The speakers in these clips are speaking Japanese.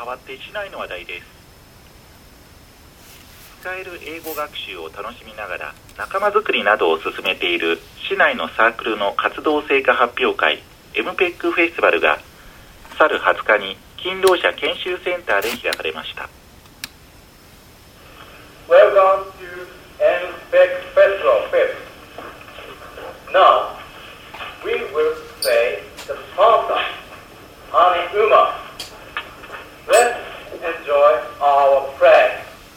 変わって市内の話題です。使える英語学習を楽しみながら仲間づくりなどを進めている市内のサークルの活動成果発表会 MPEC フェスティバルが去る20日に勤労者研修センターで開かれました。 Welcome to MPEC Festival Fest. Now we will say the song Honey Uma. Let's enjoy our play.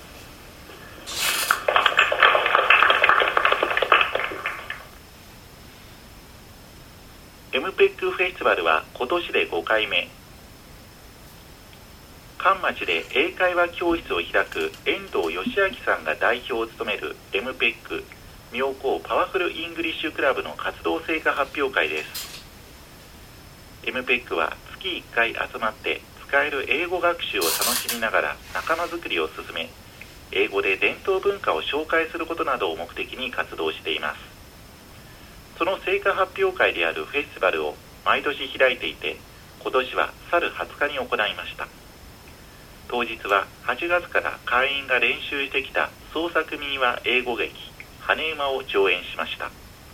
MPEC フェスティバルは今年で5回目。関町で英会話教室を開く遠藤義明さんが代表を務める MPEC 妙高パワフルイングリッシュクラブの活動成果発表会です。 MPEC は月1回集まって使える英語学習を楽しみながら仲間づくりを進め、英語で伝統文化を紹介することなどを目的に活動しています。その成果発表会であるフェスティバルを毎年開いていて、今年は去る20日に行いました。当日は8月から会員が練習してきた創作民話英語劇羽馬を上演しました。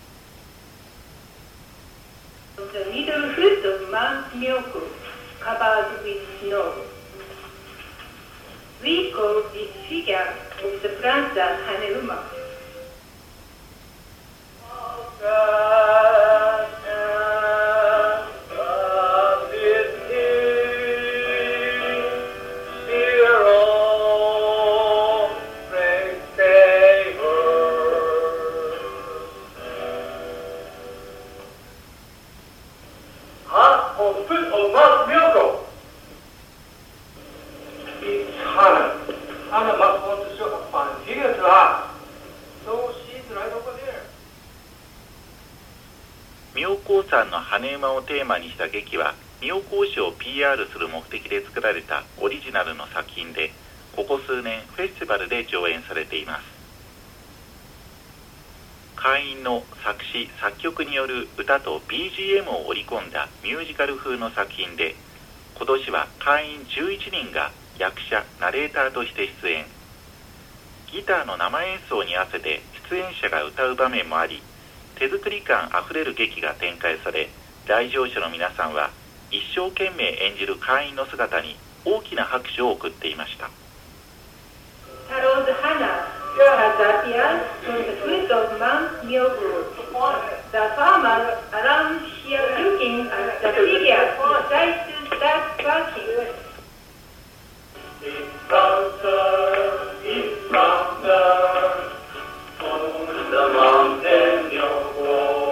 The little foot of Mount Myoku covered with snow. We call this figure of the planter Haneuma. On the foot of Mount Myoku. It's Hannah. Hannah must want to show a fine figure to us. So she's right over there. 妙高山の羽馬をテーマにした劇は妙高市を PR する目的で作られたオリジナルの作品で、ここ数年フェスティバルで上演されています。会員の作詞作曲による歌と BGM を織り込んだミュージカル風の作品で、今年は会員11人が役者ナレーターとして出演。ギターの生演奏に合わせて出演者が歌う場面もあり、手作り感あふれる劇が展開され、来場者の皆さんは一生懸命演じる会員の姿に大きな拍手を送っていました。 Harold Hannah has appeared on the foot of Mount Myoku. The farmers around here looking at the figure decide to start working. It's rounder on the mountain Myoku.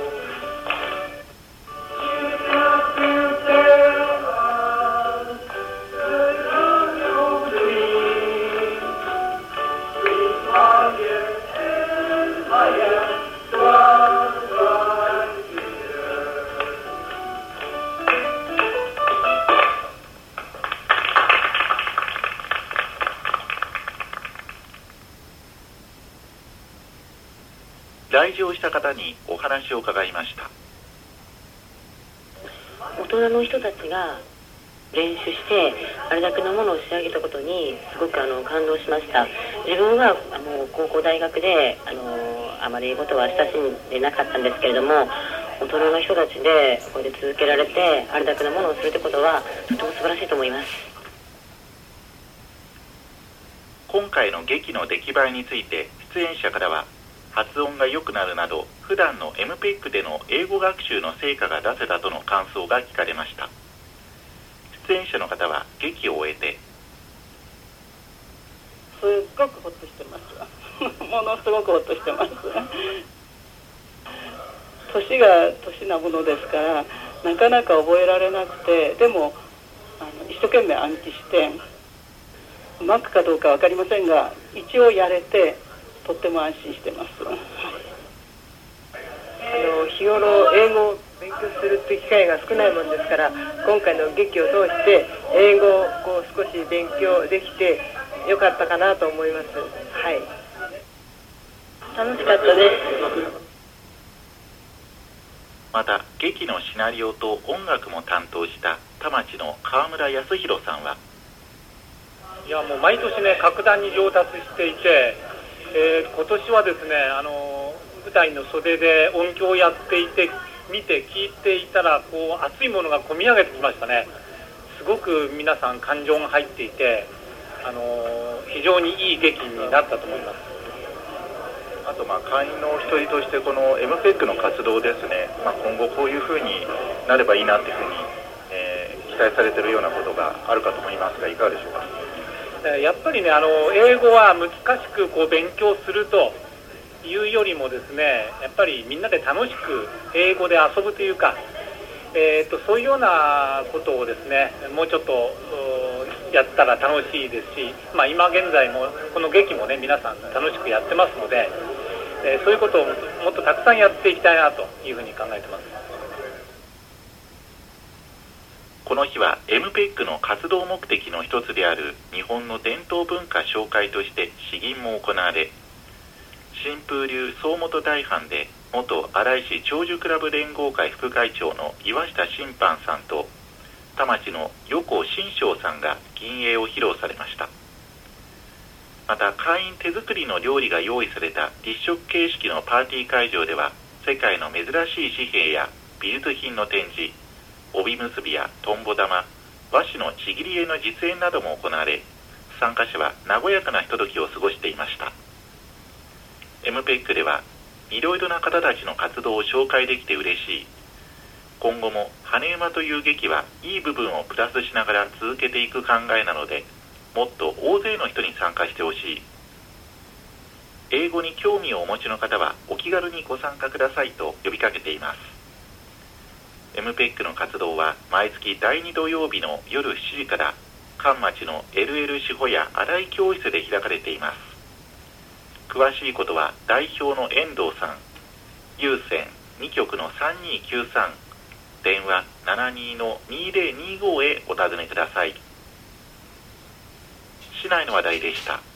来場した方にお話を伺いました。 大人の人たちが練習してあれだけのものを仕上げたことにすごく感動しました。自分は高校大学であまり英語とは親しんでなかったんですけれども、大人の人たちでこれで続けられてあれだけのものをするってことはとても素晴らしいと思います。 今回の劇の出来栄えについて出演者からは、発音が良くなるなど普段の MPEC での英語学習の成果が出せたとの感想が聞かれました。出演者の方は劇を終えて、 すっごくほっとしてますものすごくほっとしてます年が年なものですからなかなか覚えられなくて、でも一生懸命暗記してうまくかどうか分かりませんが一応やれてとっても安心してます。 日頃英語を勉強するって機会が少ないもんですから、今回の劇を通して英語を少し勉強できてよかったかなと思います。はい、楽しかったです。 また劇のシナリオと音楽も担当した田町の川村康弘さんは、 いやもう毎年ね格段に上達していて、今年はですね舞台の袖で音響をやっていて見て聞いていたらこう熱いものが込み上げてきましたね。すごく皆さん感情が入っていて、非常にいい劇になったと思います。 あと会員の一人としてこの MPEC の活動ですね、今後こういうふうになればいいなというふうに、期待されているようなことがあるかと思いますがいかがでしょうか。 やっぱりね英語は難しくこう勉強するというよりもですね、やっぱりみんなで楽しく英語で遊ぶというか、そういうようなことをですねもうちょっとやったら楽しいですし、今現在もこの劇もね皆さん楽しくやってますので、そういうことをもっとたくさんやっていきたいなというふうに考えてます。 この日は MPEC の活動目的の一つである日本の伝統文化紹介として詩吟も行われ、新風流総本大藩で元新井市長寿クラブ連合会副会長の岩下審判さんと田町の横新章さんが吟詠を披露されました。また会員手作りの料理が用意された立食形式のパーティー会場では世界の珍しい紙幣や美術品の展示、帯結びやとんぼ玉、和紙のちぎり絵の実演なども行われ、参加者は和やかなひとときを過ごしていました。MPEC ではいろいろな方たちの活動を紹介できて嬉しい。今後も羽馬という劇はいい部分をプラスしながら続けていく考えなので、もっと大勢の人に参加してほしい。英語に興味をお持ちの方はお気軽にご参加くださいと呼びかけています。MPEC の活動は毎月第2土曜日の夜7時から関町の LL 志保屋新井教室で開かれています。詳しいことは代表の遠藤さん、有線2局の3293、電話 72-2025 へお尋ねください。市内の話題でした。